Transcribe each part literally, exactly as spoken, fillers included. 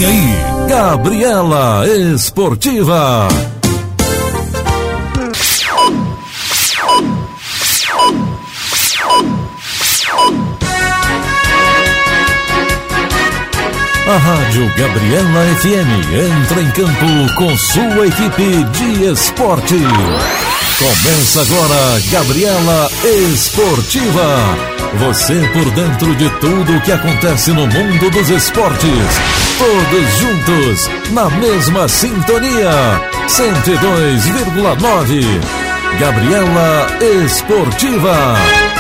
Vem aí, Gabriela Esportiva. A Rádio Gabriela F M entra em campo com sua equipe de esporte. Começa agora Gabriela Esportiva. Você por dentro de tudo o que acontece no mundo dos esportes. Todos juntos, na mesma sintonia. cento e dois vírgula nove. Gabriela Esportiva.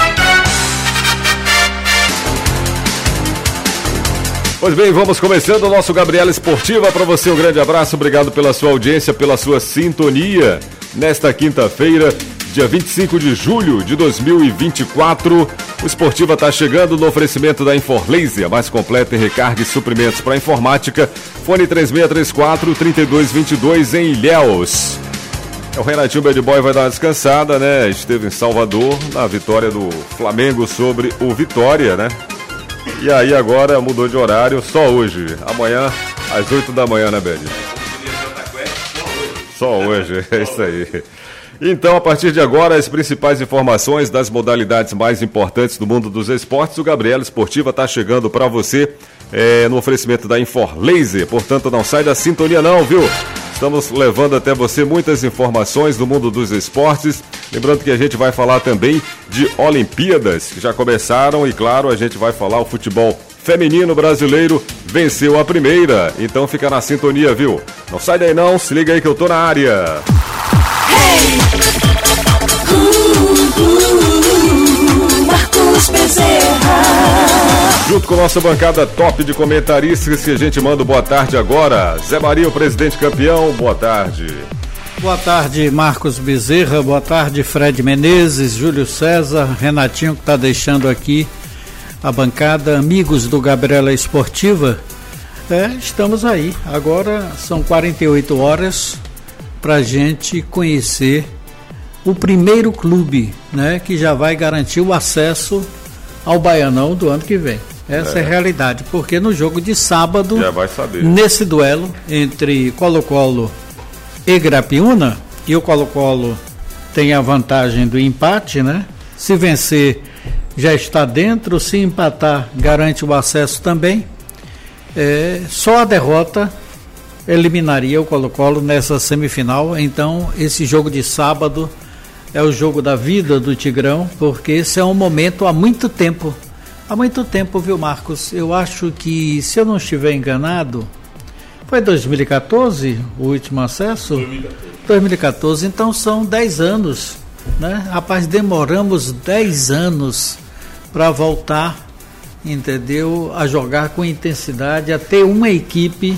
Pois bem, vamos começando o nosso Gabriela Esportiva. Para você um grande abraço, obrigado pela sua audiência, pela sua sintonia. Nesta quinta-feira, dia vinte e cinco de julho de dois mil e vinte e quatro, o Esportiva está chegando no oferecimento da Inforlaser, a mais completa em recarga e suprimentos para informática. Fone três seis três quatro, três dois dois dois em Ilhéus. O Renatinho Bad Boy vai dar uma descansada, né? Esteve em Salvador na vitória do Flamengo sobre o Vitória, né? E aí agora mudou de horário, só hoje. Amanhã, às oito da manhã, né, Bad? Só hoje, é isso aí. Então, a partir de agora, as principais informações das modalidades mais importantes do mundo dos esportes. O Gabriela Esportiva está chegando para você é, no oferecimento da Inforlaser. Portanto, não sai da sintonia não, viu? Estamos levando até você muitas informações do mundo dos esportes. Lembrando que a gente vai falar também de Olimpíadas, que já começaram. E, claro, a gente vai falar o futebol feminino brasileiro venceu a primeira. Então fica na sintonia, viu? Não sai daí não, se liga aí que eu tô na área. Hey! Uh, uh, Marcos Bezerra. Junto com nossa bancada top de comentaristas, que a gente manda boa tarde agora. Zé Maria, o presidente campeão, boa tarde. Boa tarde, Marcos Bezerra, boa tarde, Fred Menezes, Júlio César, Renatinho que está deixando aqui a bancada, amigos do Gabriela Esportiva. É, estamos aí, agora são quarenta e oito horas para a gente conhecer o primeiro clube, né, que já vai garantir o acesso ao Baianão do ano que vem. Essa é, é a realidade, porque no jogo de sábado, já vai saber. Nesse duelo entre Colo-Colo e Grapiúna, e o Colo-Colo tem a vantagem do empate, né? Se vencer, já está dentro, se empatar, garante o acesso também. É, só a derrota eliminaria o Colo-Colo nessa semifinal. Então, esse jogo de sábado é o jogo da vida do Tigrão, porque esse é um momento há muito tempo. Há muito tempo, viu, Marcos? Eu acho que, se eu não estiver enganado, foi dois mil e quatorze o último acesso? dois mil e quatorze. dois mil e quatorze, então são dez anos, né? Rapaz, demoramos dez anos para voltar, entendeu? A jogar com intensidade, a ter uma equipe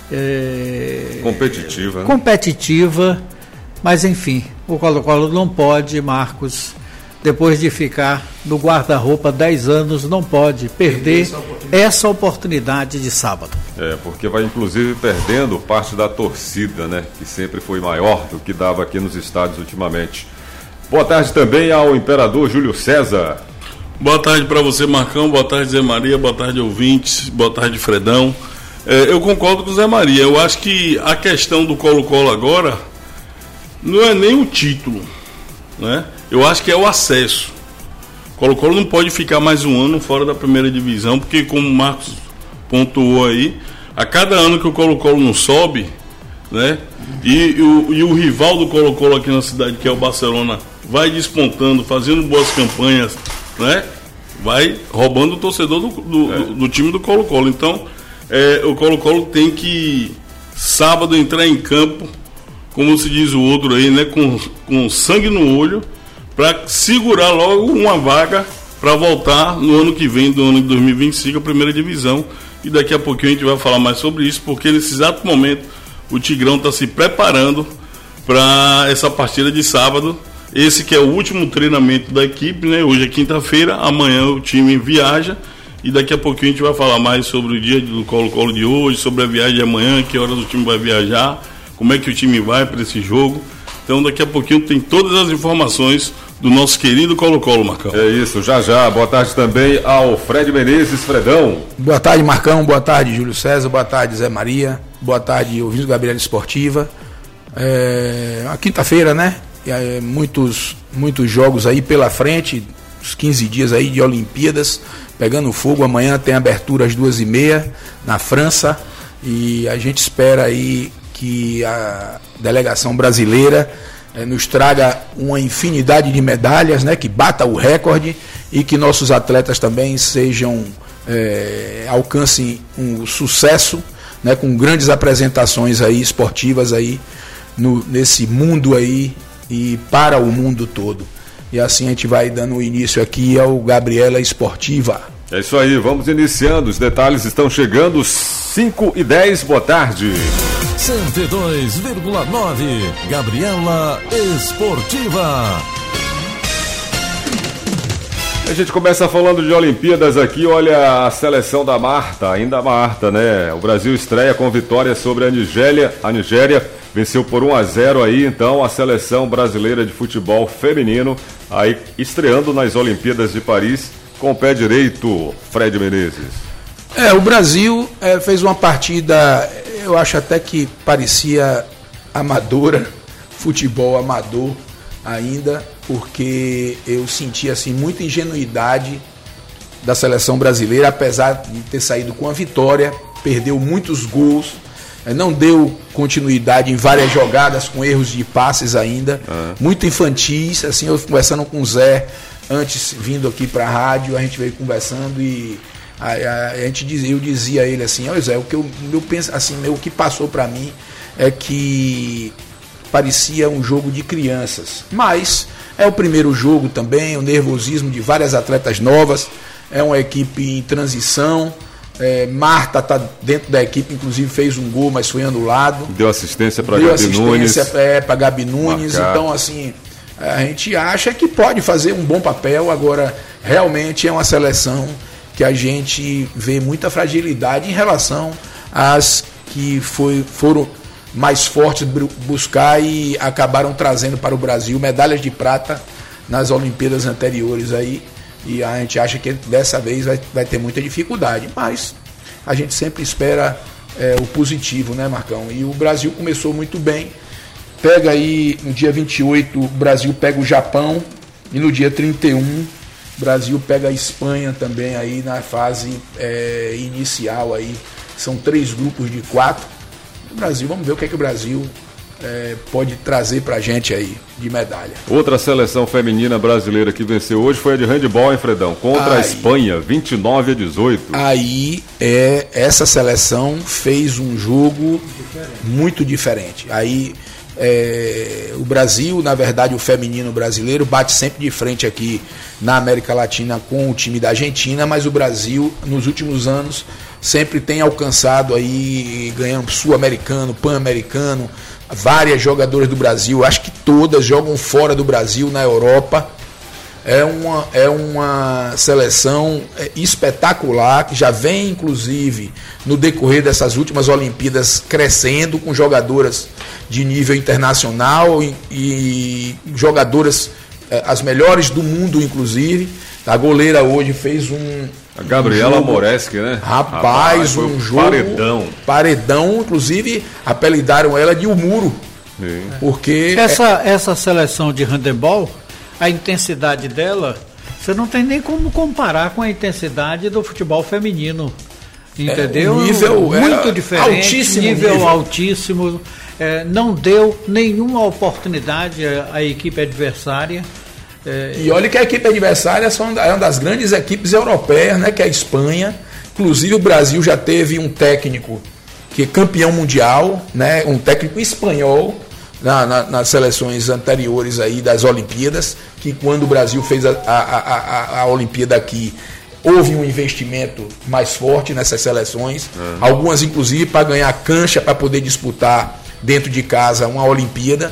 é, competitiva. Né? Competitiva, mas enfim, o Colo-Colo não pode, Marcos, depois de ficar no guarda-roupa dez anos, não pode perder essa oportunidade. essa oportunidade de sábado. É, porque vai inclusive perdendo parte da torcida, né? Que sempre foi maior do que dava aqui nos estádios ultimamente. Boa tarde também ao Imperador Júlio César. Boa tarde para você, Marcão, boa tarde, Zé Maria, boa tarde, ouvintes, boa tarde, Fredão. É, eu concordo com o Zé Maria, eu acho que a questão do Colo-Colo agora não é nem o título, né? Eu acho que é o acesso. O Colo-Colo não pode ficar mais um ano fora da primeira divisão, porque, como o Marcos pontuou aí, a cada ano que o Colo-Colo não sobe, né? E, e, o, e o rival do Colo-Colo aqui na cidade, que é o Barcelona, vai despontando, fazendo boas campanhas, né? Vai roubando o torcedor do, do, é. do, do time do Colo-Colo. Então, é, o Colo-Colo tem que, sábado, entrar em campo, como se diz o outro aí, né? Com, com sangue no olho, para segurar logo uma vaga para voltar no ano que vem, do ano de dois mil e vinte e cinco, a primeira divisão. E daqui a pouquinho a gente vai falar mais sobre isso, porque nesse exato momento o Tigrão está se preparando para essa partida de sábado. Esse que é o último treinamento da equipe, né? Hoje é quinta-feira, amanhã o time viaja. E daqui a pouquinho a gente vai falar mais sobre o dia do Colo-Colo de hoje, sobre a viagem de amanhã, que horas o time vai viajar, como é que o time vai para esse jogo. Então daqui a pouquinho tem todas as informações do nosso querido Colo-Colo, Marcão. É isso, já já. Boa tarde também ao Fred Menezes, Fredão. Boa tarde, Marcão. Boa tarde, Júlio César. Boa tarde, Zé Maria. Boa tarde, ouvintes do Gabriela Esportiva. É, a quinta-feira, né? É, muitos, muitos jogos aí pela frente, os quinze dias aí de Olimpíadas, pegando fogo. Amanhã tem abertura às duas e meia na França e a gente espera aí que a delegação brasileira eh, nos traga uma infinidade de medalhas, né? Que bata o recorde e que nossos atletas também sejam eh, alcancem um sucesso, né? Com grandes apresentações aí esportivas aí no, nesse mundo aí e para o mundo todo. E assim a gente vai dando início aqui ao Gabriela Esportiva. É isso aí, vamos iniciando. Os detalhes estão chegando, cinco e dez, boa tarde. cento e dois vírgula nove, Gabriela Esportiva. A gente começa falando de Olimpíadas aqui, olha a seleção da Marta, ainda a Marta, né? O Brasil estreia com vitória sobre a Nigéria, a Nigéria venceu por um a zero aí, então a seleção brasileira de futebol feminino aí estreando nas Olimpíadas de Paris com o pé direito, Fred Menezes. É, o Brasil é, fez uma partida, eu acho até que parecia amadora, futebol amador ainda, porque eu senti assim muita ingenuidade da seleção brasileira, apesar de ter saído com a vitória, perdeu muitos gols, não deu continuidade em várias jogadas com erros de passes ainda, uhum. muito infantis. Assim, eu conversando com o Zé antes, vindo aqui para a rádio, a gente veio conversando e a, a, a gente dizia, eu dizia a ele assim, olha Zé, o que eu, eu penso assim, o que passou para mim é que parecia um jogo de crianças, mas é o primeiro jogo também, o nervosismo de várias atletas novas, é uma equipe em transição. É, Marta está dentro da equipe, inclusive fez um gol, mas foi anulado. Deu assistência para Gabi assistência Nunes. É, para Gabi Nunes. Marcar. Então, assim, a gente acha que pode fazer um bom papel. Agora, realmente é uma seleção que a gente vê muita fragilidade em relação às que foi, foram mais fortes buscar e acabaram trazendo para o Brasil medalhas de prata nas Olimpíadas anteriores aí. E a gente acha que dessa vez vai, vai ter muita dificuldade, mas a gente sempre espera é, o positivo, né, Marcão? E o Brasil começou muito bem, pega aí no dia vinte e oito, o Brasil pega o Japão, e no dia trinta e um, o Brasil pega a Espanha também aí na fase é, inicial aí, são três grupos de quatro. O Brasil, vamos ver o que é que o Brasil É, pode trazer pra gente aí de medalha. Outra seleção feminina brasileira que venceu hoje foi a de handebol, hein, Fredão? Contra aí, a Espanha, vinte e nove a dezoito. Aí é, essa seleção fez um jogo diferente. muito diferente. Aí é, o Brasil, na verdade o feminino brasileiro bate sempre de frente aqui na América Latina com o time da Argentina, mas o Brasil nos últimos anos sempre tem alcançado aí, ganhando sul-americano, pan-americano. Várias jogadoras do Brasil, acho que todas jogam fora do Brasil, na Europa. É uma, é uma seleção espetacular, que já vem, inclusive, no decorrer dessas últimas Olimpíadas, crescendo com jogadoras de nível internacional e, e jogadoras, as melhores do mundo, inclusive. A goleira hoje fez um... A Gabriela um Moreschi, né? Rapaz, Rapaz um jogo... Paredão. Paredão, inclusive, apelidaram ela de o muro. Sim. Porque... Essa, é... essa seleção de handebol, a intensidade dela, você não tem nem como comparar com a intensidade do futebol feminino. Entendeu? É, um nível muito diferente, altíssimo nível, nível. altíssimo. É, não deu nenhuma oportunidade à, à equipe adversária. É, e olha que a equipe adversária é uma das grandes equipes europeias, né, que é a Espanha. Inclusive o Brasil já teve um técnico que é campeão mundial, né, um técnico espanhol na, na, nas seleções anteriores aí das Olimpíadas, que quando o Brasil fez a, a, a, a Olimpíada aqui, houve um investimento mais forte nessas seleções, uhum. algumas inclusive para ganhar cancha para poder disputar dentro de casa uma Olimpíada.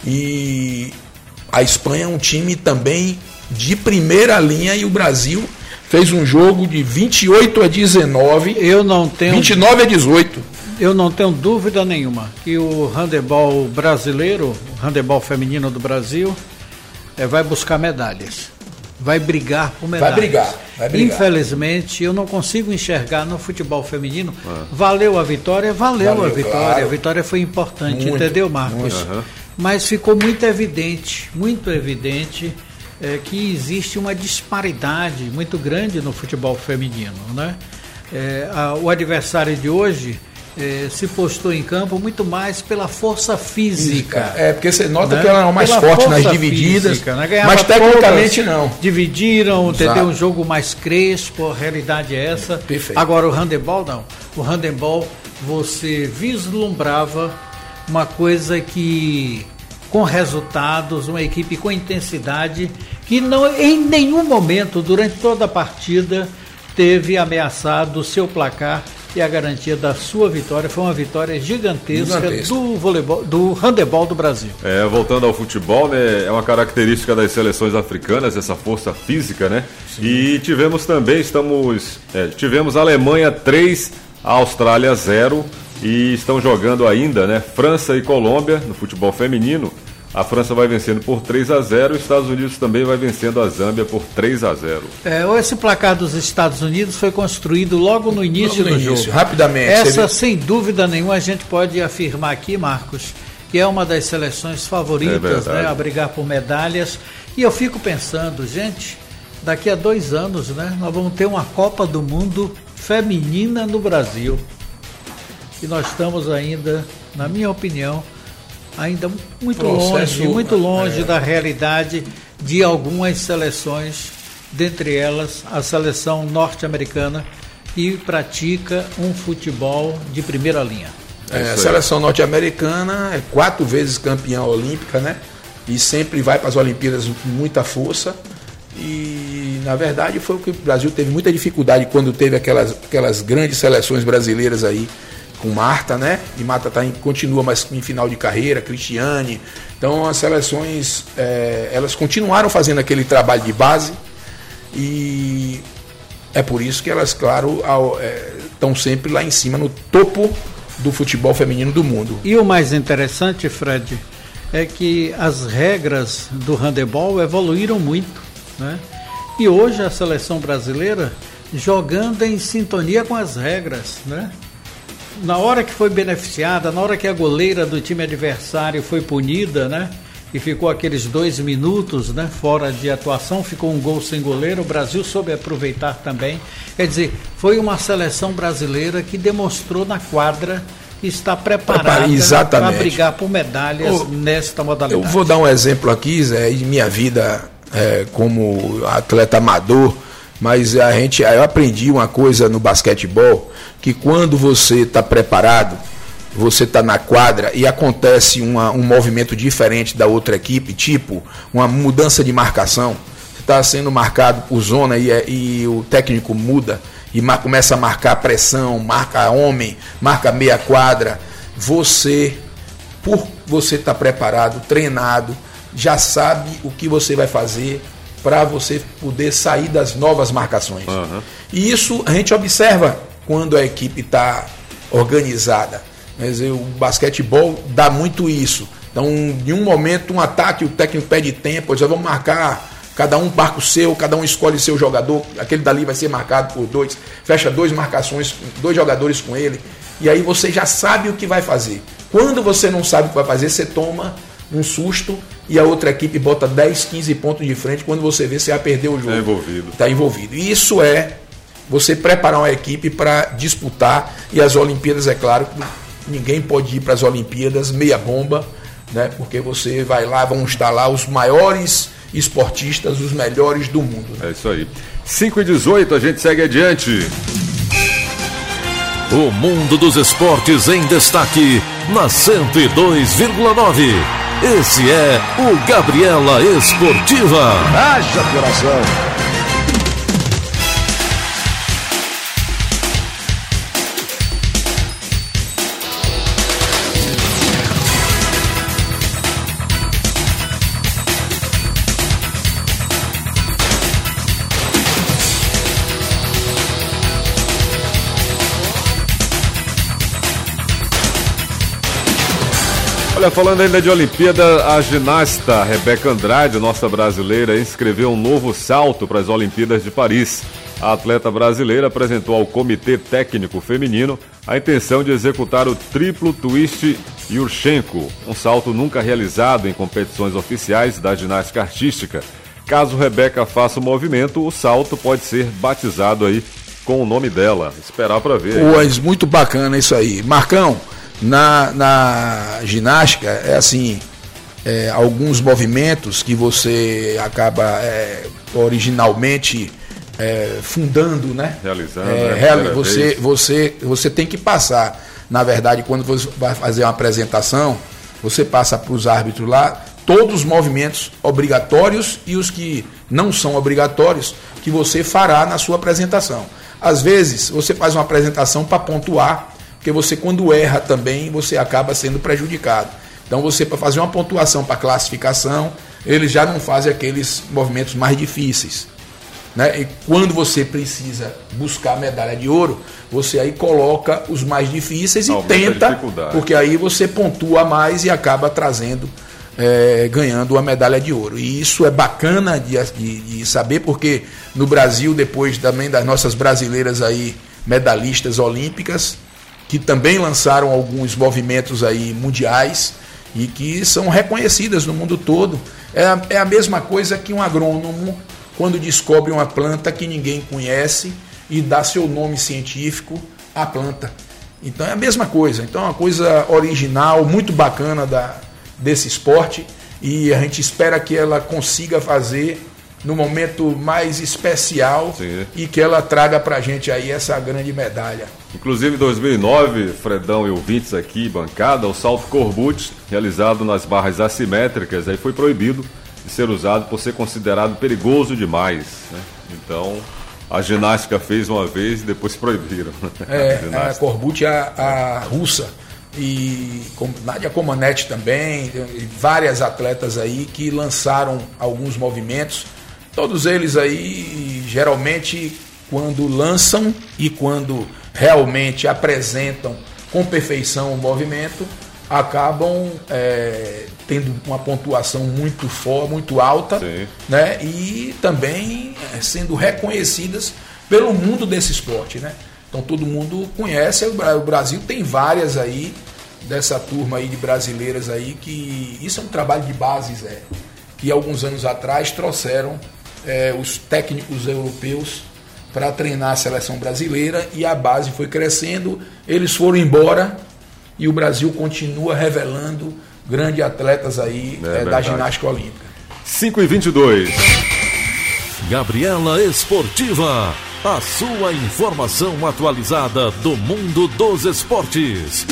E a Espanha é um time também de primeira linha e o Brasil fez um jogo de vinte e oito a dezenove. Eu não tenho vinte e nove a dezoito. Eu não tenho dúvida nenhuma que o handebol brasileiro, o handebol feminino do Brasil, é, vai buscar medalhas, vai brigar por medalhas. Vai brigar, vai brigar. Infelizmente, eu não consigo enxergar no futebol feminino. Ah. Valeu a vitória, valeu, valeu a vitória. Claro. A vitória foi importante, muito, entendeu, Marcos? Uhum. Mas ficou muito evidente, muito evidente é, que existe uma disparidade muito grande no futebol feminino, né? É, a, o adversário de hoje é, se postou em campo muito mais pela força física. É, porque você nota, né, que ela é mais pela forte nas divididas, física, né? Mas tecnicamente não. Dividiram, entendeu? Um jogo mais crespo, a realidade é essa. Perfeito. Agora o handebol não. O handebol você vislumbrava uma coisa que, com resultados, uma equipe com intensidade, que não, em nenhum momento, durante toda a partida, teve ameaçado o seu placar e a garantia da sua vitória. Foi uma vitória gigantesca, gigantesca. do voleibol, do handebol do Brasil. É, voltando ao futebol, né, é uma característica das seleções africanas, essa força física, né? Sim. E tivemos também, estamos, é, tivemos Alemanha três, Austrália zero, e estão jogando ainda, né, França e Colômbia no futebol feminino. A França vai vencendo por três a zero, os Estados Unidos também vai vencendo a Zâmbia por três a zero. É, esse placar dos Estados Unidos foi construído logo no início logo no do início, jogo. Rapidamente. Essa, sem dúvida nenhuma, a gente pode afirmar aqui, Marcos, que é uma das seleções favoritas, é, né, a brigar por medalhas. E eu fico pensando, gente, daqui a dois anos, né, nós vamos ter uma Copa do Mundo feminina no Brasil. E nós estamos ainda, na minha opinião, ainda muito Processo, longe, muito longe é. da realidade de algumas seleções, dentre elas a seleção norte-americana, que pratica um futebol de primeira linha. É, a seleção norte-americana é quatro vezes campeã olímpica, né? E sempre vai para as Olimpíadas com muita força. E na verdade foi o que o Brasil teve muita dificuldade quando teve aquelas, aquelas grandes seleções brasileiras aí, com Marta, né? E Marta tá em, continua mais em final de carreira, Cristiane. Então as seleções, é, elas continuaram fazendo aquele trabalho de base e é por isso que elas, claro, estão é, sempre lá em cima, no topo do futebol feminino do mundo. E o mais interessante, Fred, é que as regras do handebol evoluíram muito, né? E hoje a seleção brasileira jogando em sintonia com as regras, né? Na hora que foi beneficiada, na hora que a goleira do time adversário foi punida, né? E ficou aqueles dois minutos, né, fora de atuação, ficou um gol sem goleiro, o Brasil soube aproveitar também. Quer dizer, foi uma seleção brasileira que demonstrou na quadra que está preparada para brigar por medalhas eu, nesta modalidade. Eu vou dar um exemplo aqui, Zé, de minha vida é, como atleta amador. Mas a gente, eu aprendi uma coisa no basquetebol, que quando você está preparado, você está na quadra e acontece uma, um movimento diferente da outra equipe, tipo uma mudança de marcação, você está sendo marcado por zona e, e o técnico muda e mar, começa a marcar pressão, marca homem, marca meia quadra, você, por você estar tá preparado, treinado, já sabe o que você vai fazer para você poder sair das novas marcações. Uhum. E isso a gente observa quando a equipe está organizada. Quer dizer, o basquetebol dá muito isso. Então, em um momento, um ataque, o técnico pede tempo, já vamos marcar, cada um marca o seu, cada um escolhe seu jogador, aquele dali vai ser marcado por dois, fecha duas marcações, dois jogadores com ele, e aí você já sabe o que vai fazer. Quando você não sabe o que vai fazer, você toma um susto e a outra equipe bota dez, quinze pontos de frente. Quando você vê, você já perdeu o jogo. Está envolvido. Está envolvido. E isso é você preparar uma equipe para disputar. E as Olimpíadas, é claro, ninguém pode ir para as Olimpíadas meia bomba, né? Porque você vai lá, vão estar lá os maiores esportistas, os melhores do mundo. Né? É isso aí. cinco e dezoito, a gente segue adiante. O mundo dos esportes em destaque na cento e dois vírgula nove. Esse é o Gabriela Esportiva. Haja coração. Olha Olha, falando ainda de Olimpíada, a ginasta Rebeca Andrade, nossa brasileira, inscreveu um novo salto para as Olimpíadas de Paris. A atleta brasileira apresentou ao Comitê Técnico Feminino a intenção de executar o triplo twist Yurchenko, um salto nunca realizado em competições oficiais da ginástica artística. Caso Rebeca faça o movimento, o salto pode ser batizado aí com o nome dela. Esperar para ver. Pois, muito bacana isso aí. Marcão, na, na ginástica, é assim, é, alguns movimentos que você acaba é, originalmente é, fundando, né? Realizando. É, né? reali você, você, você tem que passar, na verdade, quando você vai fazer uma apresentação, você passa para os árbitros lá todos os movimentos obrigatórios e os que não são obrigatórios que você fará na sua apresentação. Às vezes, você faz uma apresentação para pontuar, porque você, quando erra também, você acaba sendo prejudicado. Então, você, para fazer uma pontuação para classificação, eles já não fazem aqueles movimentos mais difíceis, né? E quando você precisa buscar a medalha de ouro, você aí coloca os mais difíceis e Aumenta tenta, porque aí você pontua mais e acaba trazendo, é, ganhando a medalha de ouro. E isso é bacana de, de, de saber, porque no Brasil, depois também das nossas brasileiras aí, medalhistas olímpicas, que também lançaram alguns movimentos aí mundiais e que são reconhecidas no mundo todo. É a, é a mesma coisa que um agrônomo, quando descobre uma planta que ninguém conhece e dá seu nome científico à planta. Então é a mesma coisa. Então é uma coisa original, muito bacana da, desse esporte, e a gente espera que ela consiga fazer no momento mais especial. Sim. E que ela traga pra gente aí essa grande medalha. Inclusive em dois mil e nove, Fredão e ouvintes aqui, bancada, o salto Corbucci, realizado nas barras assimétricas, aí foi proibido de ser usado por ser considerado perigoso demais, né? Então, a ginástica fez uma vez e depois proibiram. É, a, a Corbucci, a, a russa, e Nadia Comaneci também, e várias atletas aí que lançaram alguns movimentos, todos eles aí, geralmente, quando lançam e quando realmente apresentam com perfeição o movimento, acabam é, tendo uma pontuação muito forte, muito alta, né? E também é, sendo reconhecidas pelo mundo desse esporte, né? Então todo mundo conhece, o Brasil tem várias aí, dessa turma aí de brasileiras aí, que isso é um trabalho de base, Zé, que alguns anos atrás trouxeram é, os técnicos europeus para treinar a seleção brasileira, e a base foi crescendo, eles foram embora e o Brasil continua revelando grandes atletas aí é, é, da ginástica olímpica. cinco e vinte e dois. Gabriela Esportiva, a sua informação atualizada do mundo dos esportes.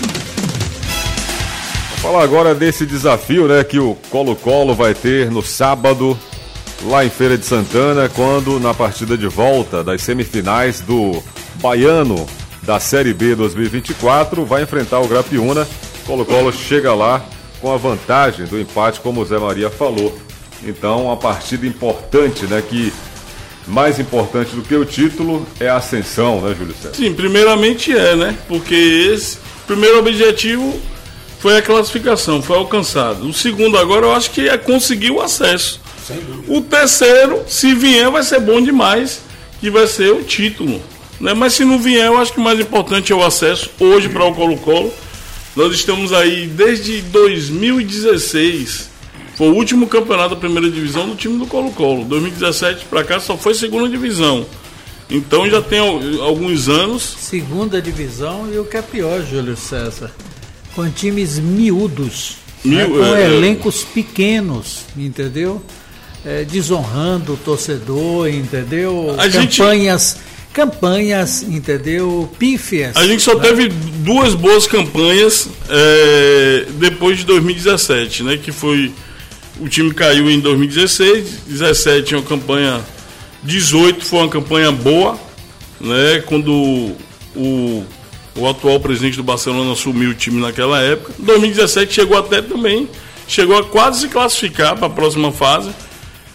Vou falar agora desse desafio, né, que o Colo-Colo vai ter no sábado, lá em Feira de Santana, quando na partida de volta das semifinais do Baiano da Série B dois mil e vinte e quatro, vai enfrentar o Grapiúna. Colo-Colo chega lá com a vantagem do empate, como o Zé Maria falou. Então, uma partida importante, né, que mais importante do que o título é a ascensão, né, Júlio César? Sim, primeiramente é, né, porque esse primeiro objetivo foi a classificação, foi alcançado. O segundo agora eu acho que é conseguir o acesso. O terceiro, se vier, vai ser bom demais, que vai ser o título, né? Mas se não vier, eu acho que o mais importante é o acesso hoje para o Colo-Colo. Nós estamos aí desde dois mil e dezesseis, foi o último campeonato da primeira divisão do time do Colo-Colo. dois mil e dezessete para cá só foi segunda divisão. Então já tem alguns anos. Segunda divisão, e o que é pior, Júlio César, com times miúdos, Mil, né? Com é, elencos pequenos, entendeu? É, desonrando o torcedor, entendeu? A campanhas, gente, campanhas, entendeu? Pífias. A gente só né? teve duas boas campanhas é, depois de dois mil e dezessete, né? Que foi, o time caiu em dois mil e dezesseis, dezessete uma campanha, dezoito foi uma campanha boa, né? Quando o, o atual presidente do Barcelona assumiu o time naquela época. dois mil e dezessete chegou até também, chegou a quase se classificar para a próxima fase.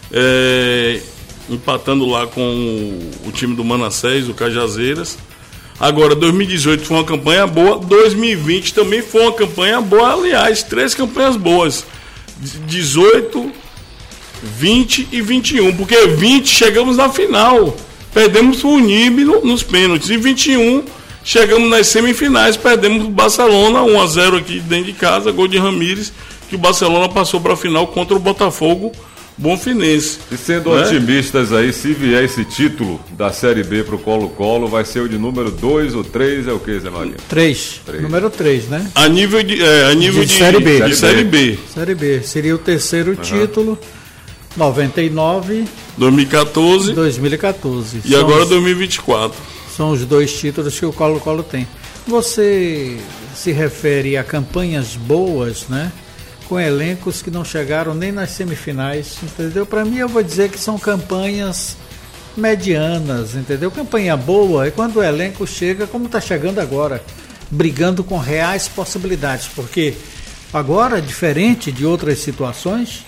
É, empatando lá com o, o time do Manassés, o Cajazeiras, Agora, dois mil e dezoito foi uma campanha boa, dois mil e vinte também foi uma campanha boa, aliás, três campanhas boas. dezoito, vinte e vinte e um, porque vinte chegamos na final, perdemos o Unibe no, nos pênaltis, e vinte e um chegamos nas semifinais, perdemos o Barcelona um a zero aqui dentro de casa, gol de Ramírez, que o Barcelona passou para a final contra o Botafogo Bonfinense. E sendo né? otimistas aí, se vier esse título da Série B pro Colo-Colo, vai ser o de número dois ou três, é o que, Zé Maria? três. Número três, né? A nível de, é, a nível de, de Série B. De Série B. Série B. Seria o terceiro uhum. título, noventa e nove, dois mil e quatorze, dois mil e quatorze. E agora os, dois mil e vinte e quatro. São os dois títulos que o Colo-Colo tem. Você se refere a campanhas boas, né? Com elencos que não chegaram nem nas semifinais, entendeu? Para mim, eu vou dizer que são campanhas medianas, entendeu? Campanha boa é quando o elenco chega como está chegando agora, brigando com reais possibilidades, porque agora, diferente de outras situações,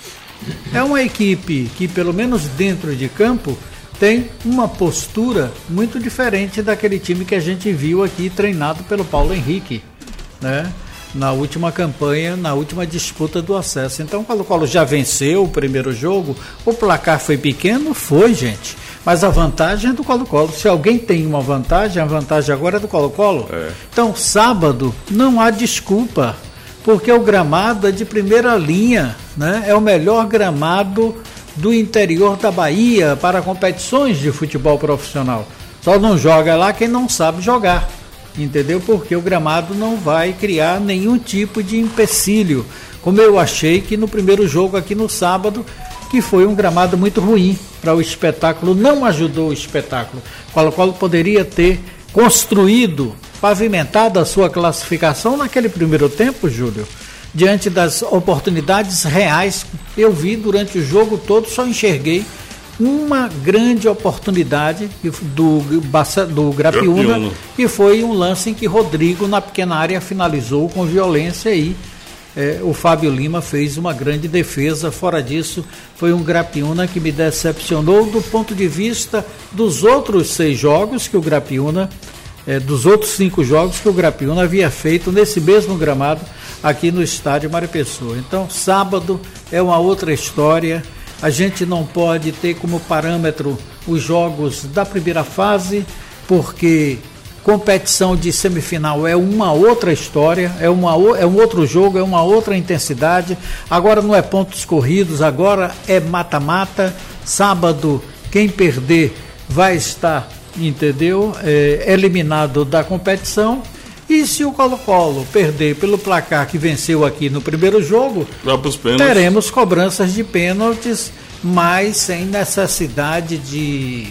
é uma equipe que, pelo menos dentro de campo, tem uma postura muito diferente daquele time que a gente viu aqui treinado pelo Paulo Henrique, né? Na última campanha, na última disputa do acesso. Então o Colo-Colo já venceu o primeiro jogo, o placar foi pequeno, foi, gente, mas a vantagem é do Colo-Colo. Se alguém tem uma vantagem, a vantagem agora é do Colo-Colo. É. Então sábado não há desculpa, porque o gramado é de primeira linha, né? É o melhor gramado do interior da Bahia para competições de futebol profissional. Só não joga lá quem não sabe jogar. Entendeu? Porque o gramado não vai criar nenhum tipo de empecilho, como eu achei que no primeiro jogo aqui no sábado, que foi um gramado muito ruim para o espetáculo, não ajudou o espetáculo. O Colo-Colo poderia ter construído, pavimentado a sua classificação naquele primeiro tempo, Júlio, diante das oportunidades reais. Eu vi durante o jogo todo, só enxerguei uma grande oportunidade do, do Grapiúna, Grapiúna, que foi um lance em que Rodrigo, na pequena área, finalizou com violência e é, o Fábio Lima fez uma grande defesa. Fora disso, foi um Grapiúna que me decepcionou do ponto de vista dos outros seis jogos que o Grapiúna, é, dos outros cinco jogos que o Grapiúna havia feito nesse mesmo gramado aqui no estádio Mário Pessoa. Então, sábado é uma outra história. A gente não pode ter como parâmetro os jogos da primeira fase, porque competição de semifinal é uma outra história, é, uma, é um outro jogo, é uma outra intensidade. Agora não é pontos corridos, agora é mata-mata. Sábado, quem perder vai estar, entendeu? É, eliminado da competição. E se o Colo-Colo perder pelo placar que venceu aqui no primeiro jogo, teremos cobranças de pênaltis, mas sem necessidade de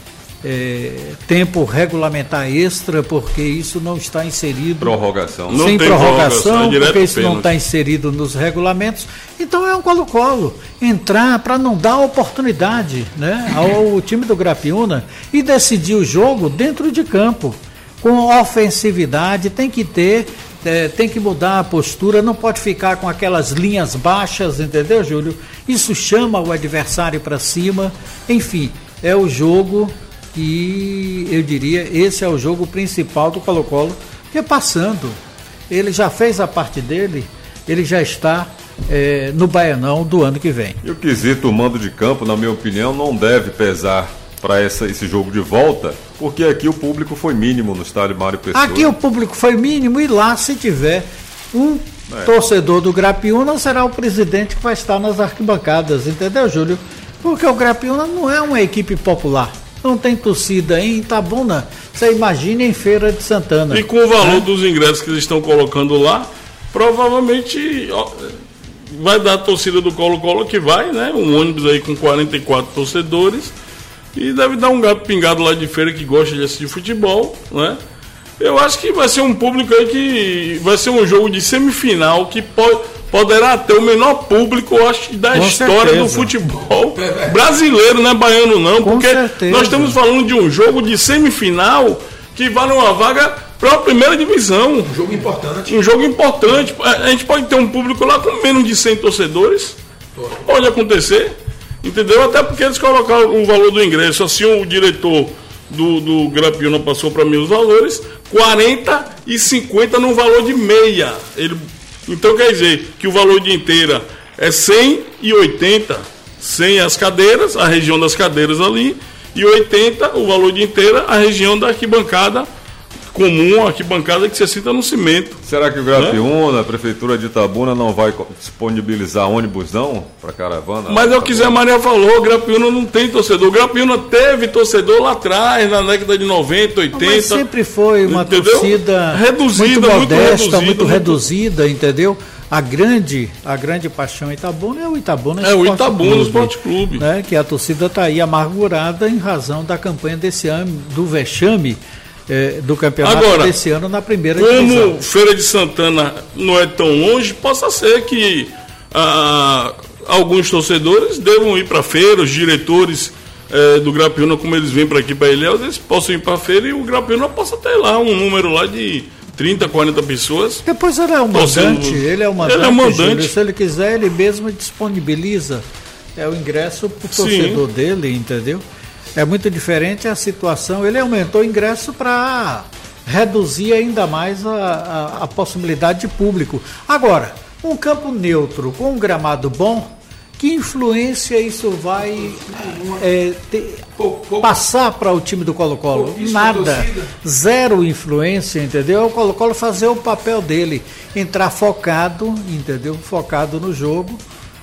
é, tempo regulamentar extra, porque isso não está inserido. Prorrogação. Não sem tem prorrogação, prorrogação é porque isso pênalti. Não está inserido nos regulamentos. Então é um Colo-Colo entrar para não dar oportunidade, né, ao time do Grapiúna e decidir o jogo dentro de campo. Com ofensividade, tem que ter, é, tem que mudar a postura, não pode ficar com aquelas linhas baixas, entendeu, Júlio? Isso chama o adversário para cima. Enfim, é o jogo que, eu diria, esse é o jogo principal do Colo-Colo, que é passando. Ele já fez a parte dele, ele já está é, no Baianão do ano que vem. E o quesito mando de campo, na minha opinião, não deve pesar para esse jogo de volta, porque aqui o público foi mínimo no estádio Mário Pessoa. Aqui o público foi mínimo e lá, se tiver um é. torcedor do Grapiúna, será o presidente que vai estar nas arquibancadas, entendeu, Júlio? Porque o Grapiúna não é uma equipe popular, não tem torcida em Itabuna, você imagina em Feira de Santana. E com o valor é. dos ingressos que eles estão colocando lá, provavelmente ó, vai dar a torcida do Colo-Colo que vai, né? Um ônibus aí com quarenta e quatro torcedores. E deve dar um gato pingado lá de Feira que gosta de assistir futebol, né? Eu acho que vai ser um público aí que vai ser um jogo de semifinal que pode, poderá ter o menor público, eu acho, da Com história certeza. do futebol brasileiro, não é baiano não, Com porque certeza. nós estamos falando de um jogo de semifinal que vale uma vaga para a primeira divisão. Um jogo importante. Um jogo importante. A gente pode ter um público lá com menos de cem torcedores. Pode acontecer. Entendeu? Até porque eles colocaram o valor do ingresso, assim o diretor do, do Grapiúna passou para mim os valores, quarenta e cinquenta no valor de meia. Ele, então quer dizer que o valor de inteira é cem e oitenta, cem as cadeiras, a região das cadeiras ali, e oitenta o valor de inteira, a região da arquibancada comum, arquibancada que você sinta no cimento. Será que o Grapiúna, a Prefeitura de Itabuna, não vai disponibilizar ônibus não para caravana? Mas é o que Zé Maria falou, o Grapiúna não tem torcedor. O Grapiúna teve torcedor lá atrás, na década de noventa, oitenta. Mas sempre foi uma entendeu? torcida reduzida, muito modesta, muito, reduzida, muito muito reduzida, entendeu? A grande, a grande paixão Itabuna é o Itabuna É Esporte o Itabuna Clube, Esporte Clube. Né? Que a torcida está aí amargurada em razão da campanha desse ano, do vexame eh, do campeonato Agora, desse ano na primeira como divisão. Como Feira de Santana não é tão longe, possa ser que ah, alguns torcedores devam ir para a feira, os diretores eh, do Grapiúna, como eles vêm para aqui para Ilhéus, eles possam ir para a feira e o Grapiúna possa ter lá um número lá de trinta, quarenta pessoas. Depois ele é o mandante, ele é o mandante, ele é o mandante. Júlio, se ele quiser, ele mesmo disponibiliza é, o ingresso para o torcedor dele, entendeu? É muito diferente a situação, ele aumentou o ingresso para reduzir ainda mais a, a, a possibilidade de público. Agora, um campo neutro com um gramado bom, que influência isso vai é, ter, passar para o time do Colo-Colo? Nada, zero influência, entendeu? É o Colo-Colo fazer o papel dele, entrar focado, entendeu? Focado no jogo.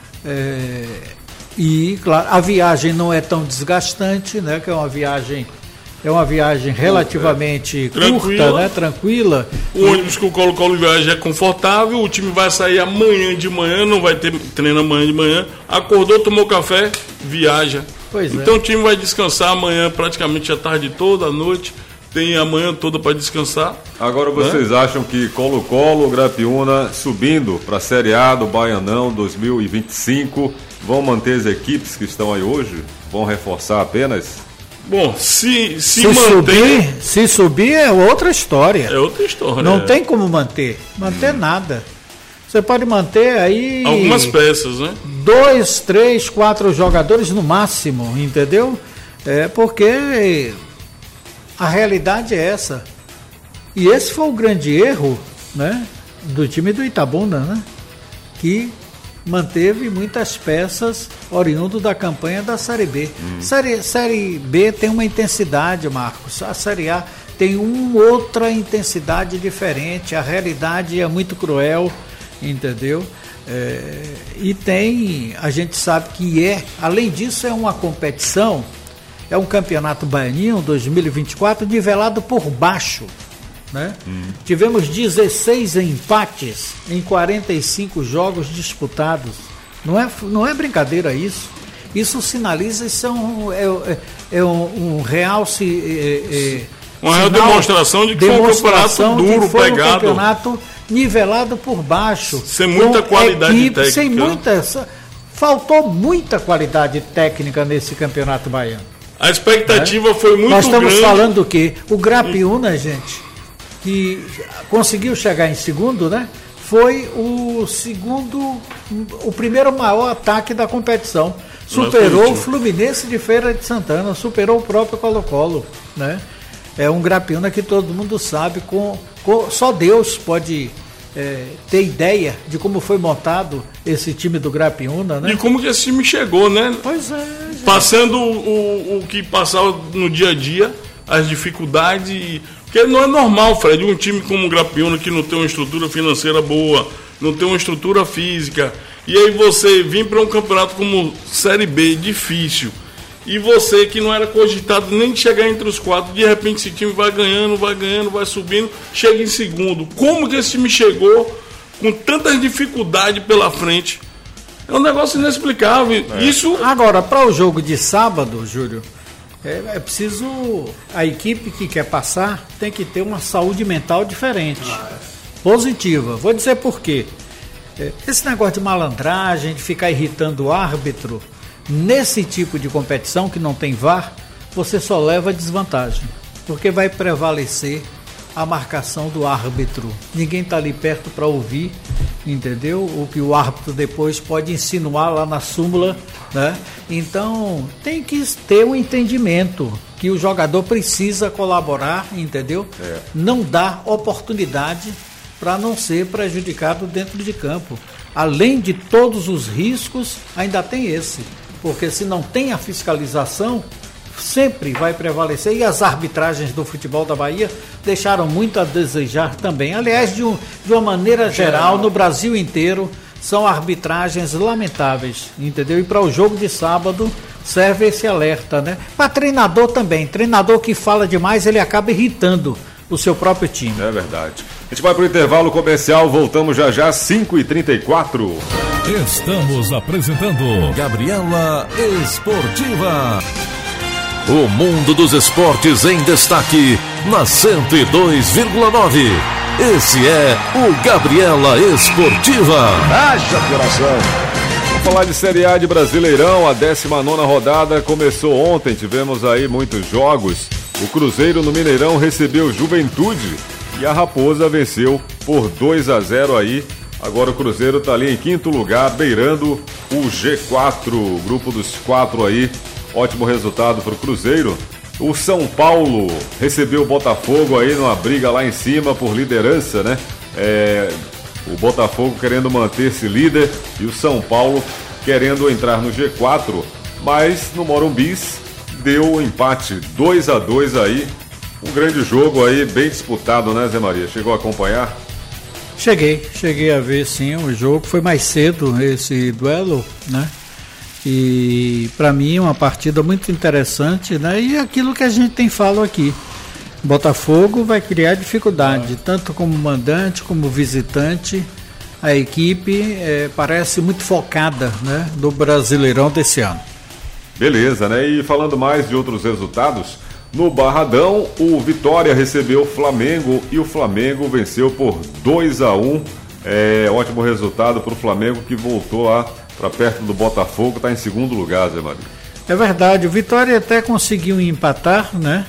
É, e, claro, a viagem não é tão desgastante, né? Que é uma viagem... É uma viagem relativamente é. curta, tranquila, né? Tranquila. O ônibus que o Colo-Colo viaja é confortável, o time vai sair amanhã de manhã, não vai ter treino amanhã de manhã. Acordou, tomou café, viaja. Pois então é. O time vai descansar amanhã praticamente a tarde toda, a noite. Tem a manhã toda para descansar. Agora vocês né? acham que Colo-Colo, Grapiúna, subindo para a Série A do Baianão dois mil e vinte e cinco, vão manter as equipes que estão aí hoje? Vão reforçar apenas? Bom, se, se, se manter... subir, se subir é outra história. É outra história. Não é. tem como manter. Manter hum. nada. Você pode manter aí... algumas peças, né? Dois, três, quatro jogadores no máximo, entendeu? É porque a realidade é essa. E esse foi o grande erro, né, do time do Itabuna, né? Que manteve muitas peças oriundo da campanha da Série B. Hum. Série, série B tem uma intensidade, Marcos. A Série A tem uma outra intensidade diferente. A realidade é muito cruel, entendeu? É, e tem, a gente sabe que é, além disso, é uma competição, é um campeonato baianinho dois mil e vinte e quatro nivelado por baixo. Né? Hum. Tivemos dezesseis empates em quarenta e cinco jogos disputados. Não é, não é brincadeira isso. Isso sinaliza, isso é um, é, é, é um, um real se, é, é, uma real demonstração de que demonstração foi um campeonato duro, foi pegado. Um campeonato nivelado por baixo. Sem muita qualidade equipe, técnica. Sem muita, faltou muita qualidade técnica nesse campeonato baiano. A expectativa é? foi muito grande. Nós estamos grande. falando do quê? O Grapiúna, gente, que conseguiu chegar em segundo, né? Foi o segundo, o primeiro maior ataque da competição. Superou o Fluminense de Feira de Santana, superou o próprio Colo-Colo, né? É um Grapiúna que todo mundo sabe, com, com só Deus pode é, ter ideia de como foi montado esse time do Grapiúna, né? E como que esse time chegou, né? Pois é. Gente. Passando o, o que passava no dia a dia, as dificuldades. Porque não é normal, Fred, um time como o Grapiúna que não tem uma estrutura financeira boa, não tem uma estrutura física, e aí você vir para um campeonato como Série B, difícil, e você que não era cogitado nem de chegar entre os quatro, de repente esse time vai ganhando, vai ganhando, vai subindo, chega em segundo. Como que esse time chegou com tantas dificuldades pela frente? É um negócio inexplicável. É. Isso... Agora, para o jogo de sábado, Júlio, É, é preciso, a equipe que quer passar tem que ter uma saúde mental diferente, positiva. Vou dizer por quê. É, esse negócio de malandragem, de ficar irritando o árbitro, nesse tipo de competição que não tem V A R, você só leva desvantagem, porque vai prevalecer a marcação do árbitro. Ninguém está ali perto para ouvir, entendeu? O que o árbitro depois pode insinuar lá na súmula, né? Então tem que ter um entendimento que o jogador precisa colaborar, entendeu? É. Não dar oportunidade para não ser prejudicado dentro de campo. Além de todos os riscos, ainda tem esse. Porque se não tem a fiscalização, sempre vai prevalecer. E as arbitragens do futebol da Bahia deixaram muito a desejar também. Aliás, de, um, de uma maneira geral, no Brasil inteiro, são arbitragens lamentáveis, entendeu? E para o jogo de sábado serve esse alerta, né? Para treinador também. Treinador que fala demais, ele acaba irritando o seu próprio time. É verdade. A gente vai para o intervalo comercial, voltamos já já, cinco e trinta e quatro. Estamos apresentando Gabriela Esportiva. O mundo dos esportes em destaque na cento e dois vírgula nove. Esse é o Gabriela Esportiva. Haja coração. Vamos falar de Série A de Brasileirão, a décima nona rodada começou ontem, tivemos aí muitos jogos. O Cruzeiro no Mineirão recebeu Juventude e a Raposa venceu por dois a zero aí. Agora o Cruzeiro está ali em quinto lugar, beirando o G quatro, o grupo dos quatro aí. Ótimo resultado para o Cruzeiro. O São Paulo recebeu o Botafogo aí numa briga lá em cima por liderança, né? É, o Botafogo querendo manter-se líder e o São Paulo querendo entrar no G quatro, mas no Morumbis deu um empate dois a dois aí. Um grande jogo aí, bem disputado, né, Zé Maria? Chegou a acompanhar? Cheguei, cheguei a ver sim o jogo. Foi mais cedo esse duelo, né? E para mim uma partida muito interessante, né? E aquilo que a gente tem falado aqui, Botafogo vai criar dificuldade, tanto como mandante como visitante. A equipe é, parece muito focada, né, no Brasileirão desse ano. Beleza, né? E falando mais de outros resultados, no Barradão o Vitória recebeu o Flamengo e o Flamengo venceu por dois a um. É, ótimo resultado para o Flamengo, que voltou lá para perto do Botafogo, está em segundo lugar, Zé Maria. É verdade, o Vitória até conseguiu empatar, né?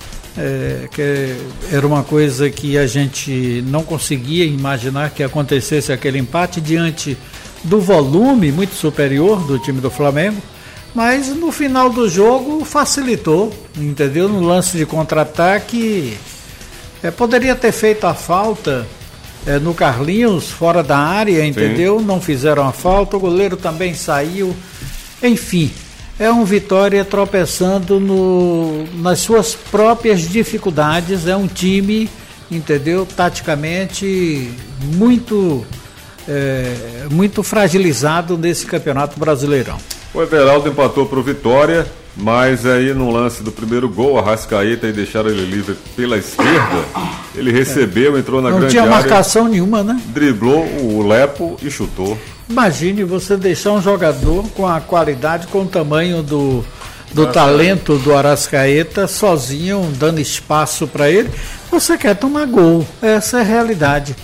É, que era uma coisa que a gente não conseguia imaginar que acontecesse aquele empate diante do volume muito superior do time do Flamengo, mas no final do jogo facilitou, entendeu? No lance de contra-ataque, é, poderia ter feito a falta É, no Carlinhos, fora da área, entendeu? Sim. Não fizeram a falta, o goleiro também saiu. Enfim, é um Vitória tropeçando no, nas suas próprias dificuldades. É um time, entendeu? Taticamente muito, é, muito fragilizado nesse Campeonato Brasileirão. O Everaldo empatou para o Vitória, mas aí no lance do primeiro gol, a Arrascaeta e deixaram ele livre pela esquerda. Ele recebeu, é. entrou na não grande área. Não área. tinha marcação nenhuma, né? Driblou o Lepo e chutou. Imagine você deixar um jogador com a qualidade, com o tamanho do, do talento do Arrascaeta sozinho, dando espaço para ele. Você quer tomar gol, essa é a realidade.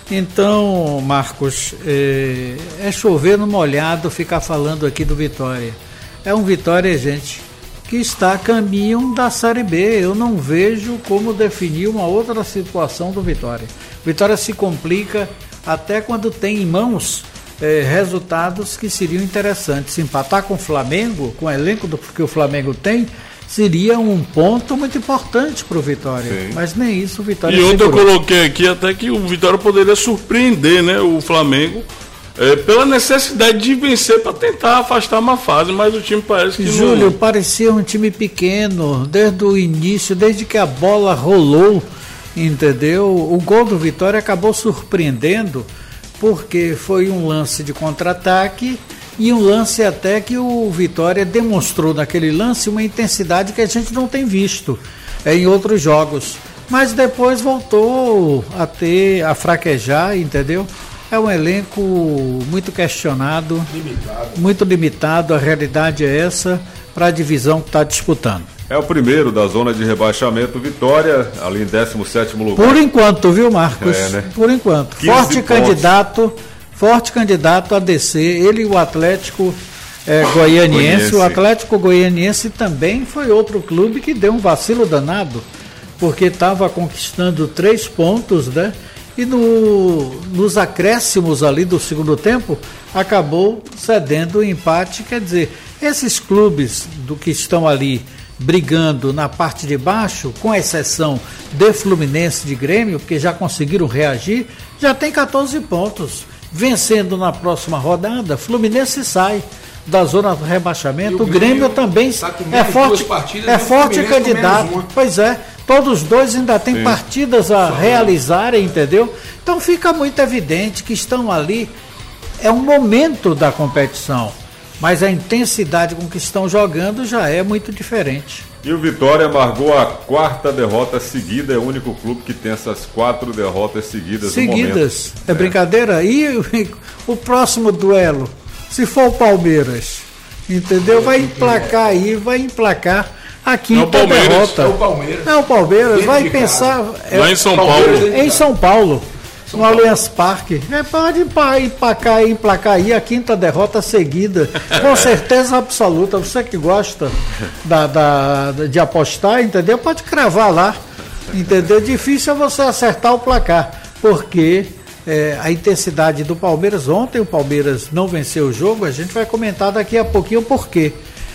Então, Marcos, é, é chover no molhado ficar falando aqui do Vitória. É um Vitória, gente, que está a caminho da Série B. Eu não vejo como definir uma outra situação do Vitória. Vitória se complica até quando tem em mãos é, resultados que seriam interessantes. Empatar com o Flamengo, com o elenco do, que o Flamengo tem, seria um ponto muito importante para o Vitória. Sim. Mas nem isso o Vitória E ontem segurou. eu coloquei aqui até que o Vitória poderia surpreender, né, o Flamengo. É, pela necessidade de vencer para tentar afastar uma fase, mas o time parece que Júlio, não... parecia um time pequeno, desde o início, desde que a bola rolou, entendeu? O gol do Vitória acabou surpreendendo, porque foi um lance de contra-ataque e um lance até que o Vitória demonstrou naquele lance uma intensidade que a gente não tem visto é, em outros jogos. Mas depois voltou a ter, a fraquejar, entendeu? É um elenco muito questionado, limitado. muito limitado, a realidade é essa para a divisão que está disputando. É o primeiro da zona de rebaixamento, Vitória, ali em décimo sétimo lugar. Por enquanto, viu, Marcos? É, né? Por enquanto. Forte candidato, forte candidato a descer, ele e o Atlético é, Goianiense. Goianiense. O Atlético Goianiense também foi outro clube que deu um vacilo danado, porque estava conquistando três pontos, né? E no, nos acréscimos ali do segundo tempo, acabou cedendo o empate. Quer dizer, esses clubes do que estão ali brigando na parte de baixo, com exceção de Fluminense, de Grêmio, porque já conseguiram reagir, já tem catorze pontos. Vencendo na próxima rodada, Fluminense sai da zona do rebaixamento. O Grêmio, Grêmio também tá é forte, partidas, é forte candidato. Pois é, todos os dois ainda têm Sim. partidas a Só realizarem, entendeu? Então fica muito evidente que estão ali, é um momento da competição, mas a intensidade com que estão jogando já é muito diferente. E o Vitória amargou a quarta derrota seguida, é o único clube que tem essas quatro derrotas seguidas Seguidas, no momento. é, é brincadeira? E o próximo duelo, se for o Palmeiras, entendeu? Vai emplacar aí, vai emplacar a quinta é derrota. É o Palmeiras. É o Palmeiras, vai pensar... É, lá em São Paulo. Em São Paulo. No Allianz Parque. É, pode emplacar, emplacar aí a quinta derrota seguida. Com certeza absoluta. Você que gosta da, da, de apostar, entendeu? Pode cravar lá. Entendeu? Difícil é você acertar o placar. Porque é, a intensidade do Palmeiras, ontem o Palmeiras não venceu o jogo, a gente vai comentar daqui a pouquinho o porquê.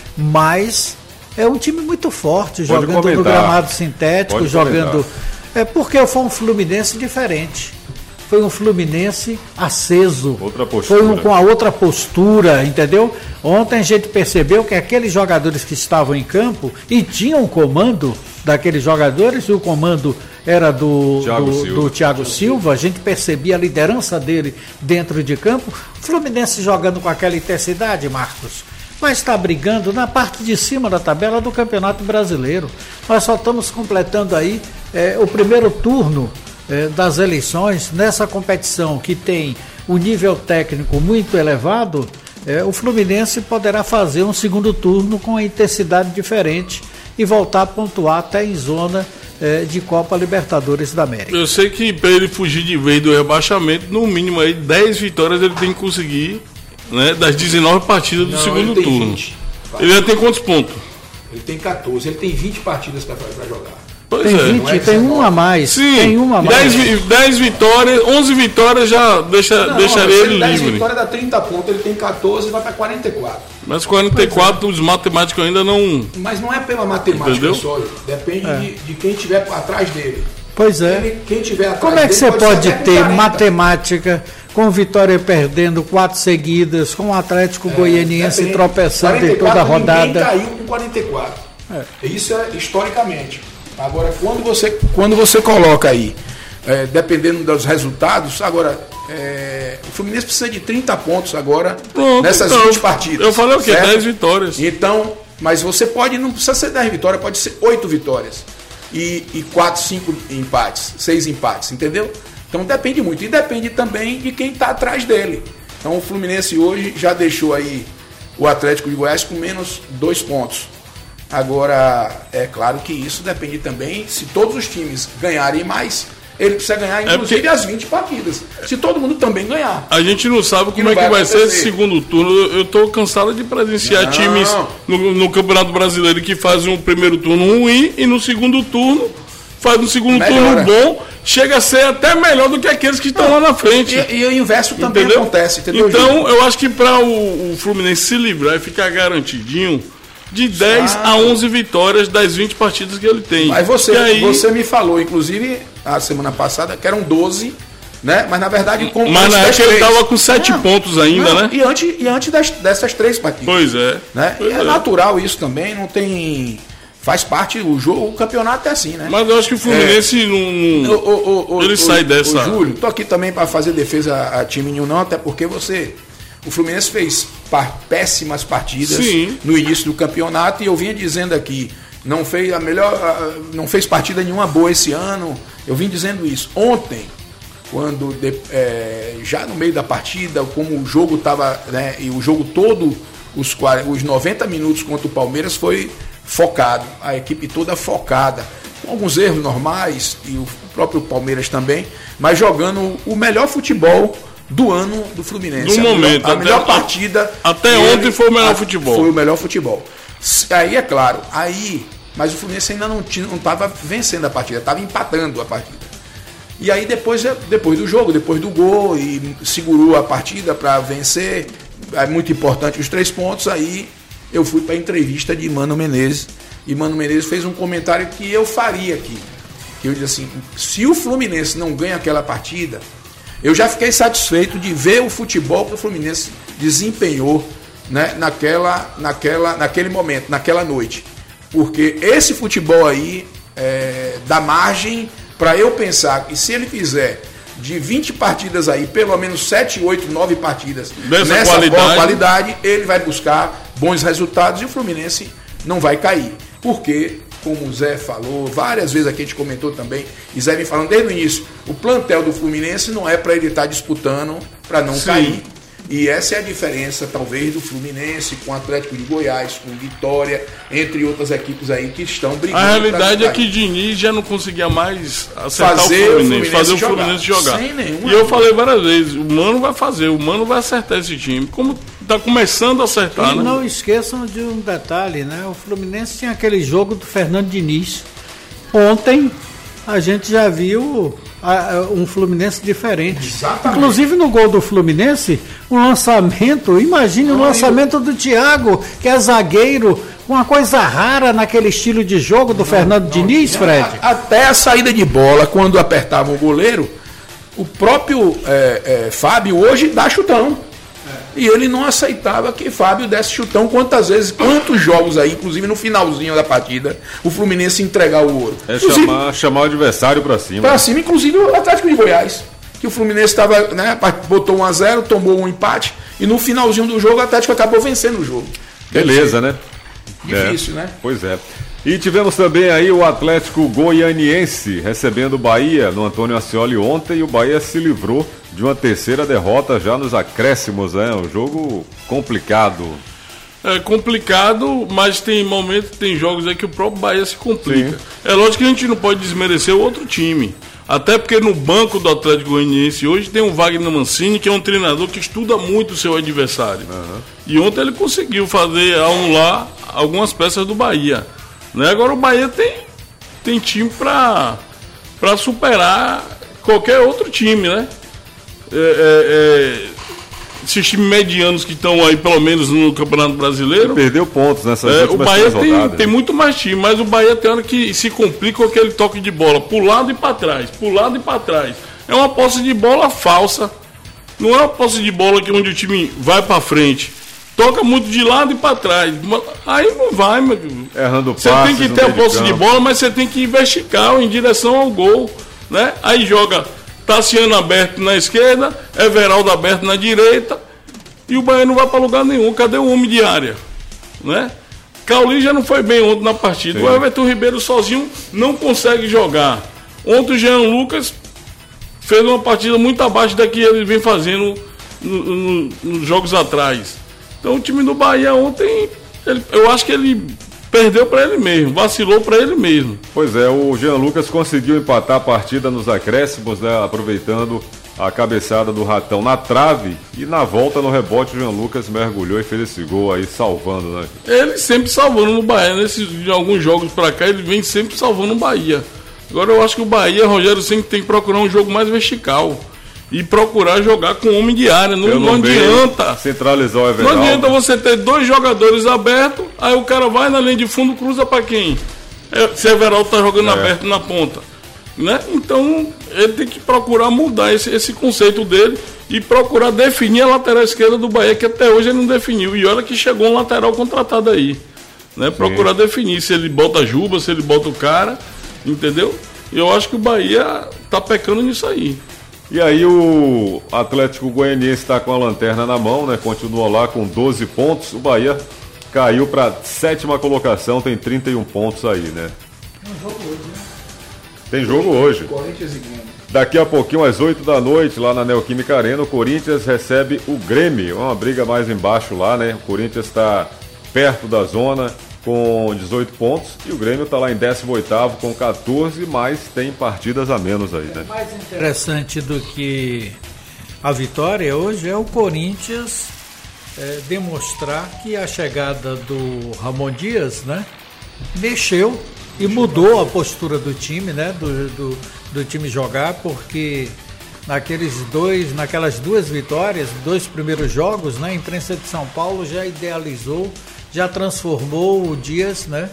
Mas é um time muito forte, pode jogando comentar. No gramado sintético, pode jogando. Comentar. É porque foi um Fluminense diferente. Foi um Fluminense aceso, outra postura. Foi um, com a outra postura, entendeu? Ontem a gente percebeu que aqueles jogadores que estavam em campo e tinham um comando daqueles jogadores, e o comando era do Thiago, do, Silva. do Thiago Silva, a gente percebia a liderança dele dentro de campo. O Fluminense jogando com aquela intensidade, Marcos, vai estar brigando na parte de cima da tabela do Campeonato Brasileiro. Nós só estamos completando aí é, o primeiro turno das eleições. Nessa competição que tem um nível técnico muito elevado, é, o Fluminense poderá fazer um segundo turno com a intensidade diferente e voltar a pontuar até em zona é, de Copa Libertadores da América. Eu sei que para ele fugir de vez do rebaixamento, no mínimo aí dez vitórias ele tem que conseguir, né, das dezenove partidas do Não, segundo ele turno. vinte. Ele já tem quantos pontos? Ele tem catorze, ele tem vinte partidas para jogar. Pois tem vinte, é. tem uma a mais. Sim, tem uma a mais. dez vitórias, onze vitórias já deixa, não, deixaria ele livre. dez vitórias dá trinta pontos, ele tem catorze e vai para quarenta e quatro. Mas quarenta e quatro é. Os matemáticos ainda não. Mas não é pela matemática Entendeu? só, depende é. de, de quem estiver atrás dele. Pois é. Ele, quem tiver atrás Como é que dele, você pode, pode ter quarenta. Matemática com Vitória perdendo quatro seguidas, com o Atlético é, Goianiense tropeçando em toda a rodada? Ninguém caiu com quarenta e quatro. É. Isso é historicamente. Agora, quando você, quando você coloca aí, é, dependendo dos resultados, agora, é, o Fluminense precisa de trinta pontos agora. Pronto, nessas então, vinte partidas. Eu falei o quê? dez vitórias. Então, mas você pode, não precisa ser dez vitórias, pode ser oito vitórias. E, e quatro, cinco empates, seis empates, entendeu? Então depende muito. E depende também de quem está atrás dele. Então o Fluminense hoje já deixou aí o Atlético de Goiás com menos dois pontos. Agora, é claro que isso depende também, se todos os times ganharem mais, ele precisa ganhar inclusive é as vinte partidas. Se todo mundo também ganhar. A gente não sabe como é que vai, vai ser esse segundo turno. Eu estou cansado de presenciar não. times no, no Campeonato Brasileiro que fazem um primeiro turno ruim e no segundo turno faz um segundo Melhora. turno bom. Chega a ser até melhor do que aqueles que estão lá na frente. E, e o inverso também entendeu? acontece. Entendeu, então, Gil? eu acho que para o, o Fluminense se livrar e ficar garantidinho de dez ah. a onze vitórias das vinte partidas que ele tem. Mas você, aí... você me falou, inclusive, a semana passada, que eram doze, né? Mas na verdade, com Mas na época ele estava com sete não, pontos ainda, não, né? E antes, e antes das, dessas três partidas. Pois é. Né? Pois e é, é natural isso também, não tem. Faz parte, o jogo, o campeonato é assim, né? Mas eu acho que o Fluminense é, não. O, o, o, ele o, sai o, dessa. O Júlio, tô aqui também para fazer defesa a time nenhum, não, até porque você. O Fluminense fez par, péssimas partidas Sim. no início do campeonato e eu vinha dizendo aqui, não fez a melhor, não fez partida nenhuma boa esse ano. Eu vim dizendo isso. Ontem, quando de, é, já no meio da partida, como o jogo estava, né, e o jogo todo, os, os noventa minutos contra o Palmeiras foi focado, a equipe toda focada, com alguns erros normais e o próprio Palmeiras também, mas jogando o melhor futebol do ano do Fluminense. Do a momento. Melhor, a melhor partida. Até ontem foi o melhor futebol. Foi o melhor futebol. Aí é claro, aí, mas o Fluminense ainda não estava vencendo a partida, estava empatando a partida. E aí depois, depois do jogo, depois do gol, e segurou a partida para vencer, é muito importante os três pontos, aí eu fui para a entrevista de Mano Menezes, e Mano Menezes fez um comentário que eu faria aqui. Eu disse assim, se o Fluminense não ganha aquela partida, eu já fiquei satisfeito de ver o futebol que o Fluminense desempenhou, né, naquela, naquela, naquele momento, naquela noite. Porque esse futebol aí é, dá margem para eu pensar que se ele fizer de vinte partidas aí, pelo menos sete, oito, nove partidas dessa nessa qualidade. boa qualidade, ele vai buscar bons resultados e o Fluminense não vai cair. Porque, como o Zé falou, várias vezes aqui a gente comentou também, e Zé vem falando desde o início, o plantel do Fluminense não é para ele estar disputando para não Sim. cair. E essa é a diferença, talvez, do Fluminense com o Atlético de Goiás, com Vitória, entre outras equipes aí que estão brigando. A realidade é que Diniz já não conseguia mais acertar Fazer o Fluminense, o Fluminense fazer o jogar. Fluminense jogar. Sem nenhuma E eu dúvida. falei várias vezes, o Mano vai fazer, o Mano vai acertar esse time. Como tá começando a acertar, E né? não esqueçam de um detalhe, né? O Fluminense tinha aquele jogo do Fernando Diniz. Ontem a gente já viu a- a- um Fluminense diferente. Exatamente. Inclusive no gol do Fluminense, o lançamento, imagine o lançamento do Thiago, que é zagueiro, uma coisa rara naquele estilo de jogo do Fernando Diniz, Fred. A- Até a saída de bola, quando apertava o goleiro, o próprio é, é, Fábio hoje dá chutão. E ele não aceitava que Fábio desse chutão. Quantas vezes, quantos jogos aí, inclusive no finalzinho da partida, o Fluminense entregar o ouro. É Inclusive, chamar, chamar o adversário pra cima. pra cima, inclusive o Atlético de Goiás. Que o Fluminense estava, né, botou um a zero, tomou um empate, e no finalzinho do jogo o Atlético acabou vencendo o jogo. Beleza, né? Difícil, É. né? Pois é. E tivemos também aí o Atlético Goianiense recebendo o Bahia no Antônio Ascioli ontem, e o Bahia se livrou de uma terceira derrota já nos acréscimos, né? Um jogo complicado. É complicado, mas tem momentos, tem jogos aí que o próprio Bahia se complica. Sim. É lógico que a gente não pode desmerecer o outro time. Até porque no banco do Atlético Goianiense hoje tem o Wagner Mancini, que é um treinador que estuda muito o seu adversário. E ontem ele conseguiu fazer anular algumas peças do Bahia. Né? Agora o Bahia tem, tem time para para superar qualquer outro time, né? É, é, é, esses times medianos que estão aí, pelo menos no Campeonato Brasileiro. Perdeu pontos nessas É, o últimas Bahia três tem, rodadas. tem muito mais time, mas o Bahia tem hora que se complica com aquele toque de bola, pro lado e para trás, pro lado e para trás. É uma posse de bola falsa, não é uma posse de bola que onde o time vai para frente. Toca muito de lado e para trás. Aí não vai, meu. Errando Você passes tem que no ter a meio de posse de campo. bola, mas você tem que ir vertical em direção ao gol, né? Aí joga Tassiano aberto na esquerda, Everaldo aberto na direita, e o Bahia não vai para lugar nenhum. Cadê o homem de área? Né? Cauli já não foi bem ontem na partida. Sim. O Everton Ribeiro sozinho não consegue jogar. Ontem o Jean Lucas fez uma partida muito abaixo da que ele vem fazendo no- no- nos jogos atrás. Então o time do Bahia ontem, ele- eu acho que ele perdeu para ele mesmo, vacilou para ele mesmo. Pois é, o Jean Lucas conseguiu empatar a partida nos acréscimos, né, aproveitando a cabeçada do Ratão na trave, e na volta no rebote o Jean Lucas mergulhou e fez esse gol aí, salvando, né? Ele sempre salvando no Bahia, nesses, de alguns jogos para cá, ele vem sempre salvando o Bahia. Agora eu acho que o Bahia, Rogério, sempre tem que procurar um jogo mais vertical e procurar jogar com homem de área. Não, Pelo não meio, adianta. centralizar o Não Everaldo. adianta você ter dois jogadores abertos, aí o cara vai na linha de fundo, cruza para quem? É, se Everaldo tá jogando É. aberto na ponta. Né? Então ele tem que procurar mudar esse, esse conceito dele e procurar definir a lateral esquerda do Bahia, que até hoje ele não definiu. E olha que chegou um lateral contratado aí. Né? Procurar definir se ele bota a Juba, se ele bota o cara, entendeu? Eu acho que o Bahia tá pecando nisso aí. E aí o Atlético Goianiense está com a lanterna na mão, né? Continua lá com doze pontos. O Bahia caiu para sétima colocação, tem trinta e um pontos aí, né? Tem jogo hoje. Corinthians e Grêmio. Daqui a pouquinho, às oito da noite, lá na Neoquímica Arena, o Corinthians recebe o Grêmio. Uma briga mais embaixo lá, né? O Corinthians está perto da zona com dezoito pontos e o Grêmio está lá em décimo oitavo com quatorze, mas tem partidas a menos aí, né? Mais interessante do que a vitória hoje é o Corinthians é, demonstrar que a chegada do Ramon Dias, né, mexeu e mudou a postura do time, né, do, do, do time jogar, porque naqueles dois, naquelas duas vitórias, dois primeiros jogos, né, a imprensa de São Paulo já idealizou, já transformou o Dias, né,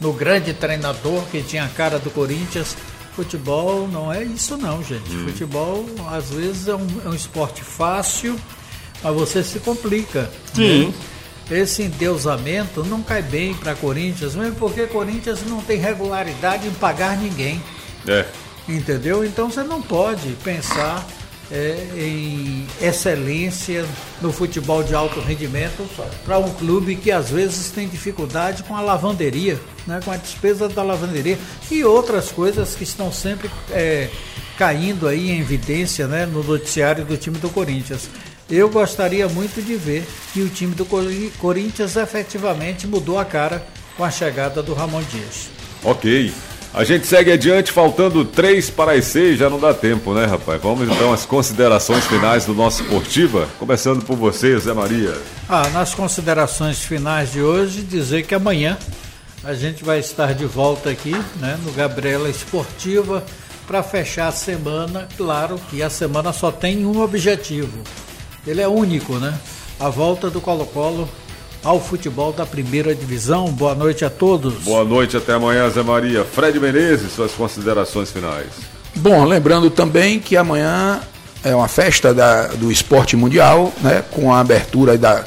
no grande treinador que tinha a cara do Corinthians. Futebol não é isso não, gente. Hum. Futebol, às vezes, é um, é um esporte fácil, mas você se complica. Sim. Né? Esse endeusamento não cai bem para Corinthians, mesmo porque Corinthians não tem regularidade em pagar ninguém. É. Entendeu? Então você não pode pensar é, em excelência no futebol de alto rendimento para um clube que às vezes tem dificuldade com a lavanderia, né, com a despesa da lavanderia e outras coisas que estão sempre é, caindo aí em evidência, né, no noticiário do time do Corinthians. Eu gostaria muito de ver que o time do Corinthians efetivamente mudou a cara com a chegada do Ramon Dias. Ok. A gente segue adiante, faltando três para as seis, já não dá tempo, né, rapaz? Vamos então às considerações finais do nosso Esportiva, começando por você, Zé Maria. Ah, nas considerações finais de hoje, dizer que amanhã a gente vai estar de volta aqui, né, no Gabriela Esportiva, para fechar a semana. Claro que a semana só tem um objetivo. Ele é único, né? A volta do Colo-Colo ao futebol da primeira divisão. Boa noite a todos. Boa noite, até amanhã, Zé Maria. Fred Menezes, suas considerações finais. Bom, lembrando também que amanhã é uma festa da, do esporte mundial, né? Com a abertura da,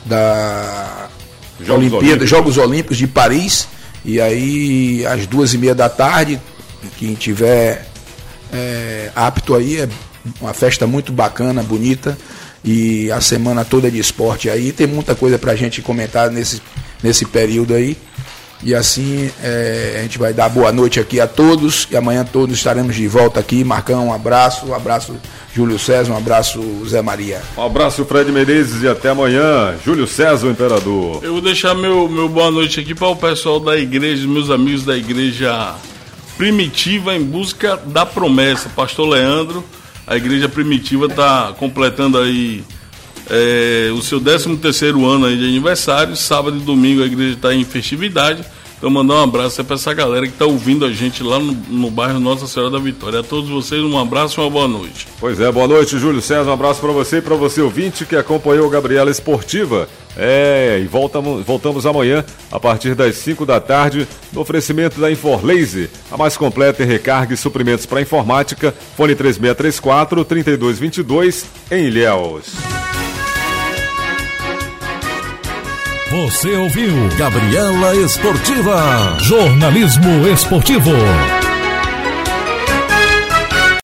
da Jogos Olimpíada, Olímpicos. Jogos Olímpicos de Paris. E aí, às duas e meia da tarde, quem tiver é, apto aí, é uma festa muito bacana, bonita. E a semana toda de esporte aí, tem muita coisa pra gente comentar nesse, nesse período aí. E assim, é, a gente vai dar boa noite aqui a todos, e amanhã todos estaremos de volta aqui. Marcão, um abraço, um abraço Júlio César, um abraço Zé Maria. Um abraço, Fred Menezes, e até amanhã. Júlio César, o Imperador. Eu vou deixar meu, meu boa noite aqui para o pessoal da igreja, meus amigos da igreja Primitiva em Busca da Promessa, Pastor Leandro. A igreja Primitiva está completando aí é, o seu décimo terceiro ano aí de aniversário. Sábado e domingo a igreja está em festividade. Então mandar um abraço para essa galera que está ouvindo a gente lá no, no bairro Nossa Senhora da Vitória. A todos vocês um abraço e uma boa noite. Pois é, boa noite, Júlio César. Um abraço para você e para você ouvinte que acompanhou o Gabriela Esportiva. É, e voltamos, voltamos amanhã a partir das cinco da tarde no oferecimento da Inforlaser, a mais completa em recarga e suprimentos para informática. Fone três seis três quatro, três dois dois dois em Ilhéus. Você ouviu Gabriela Esportiva, jornalismo esportivo.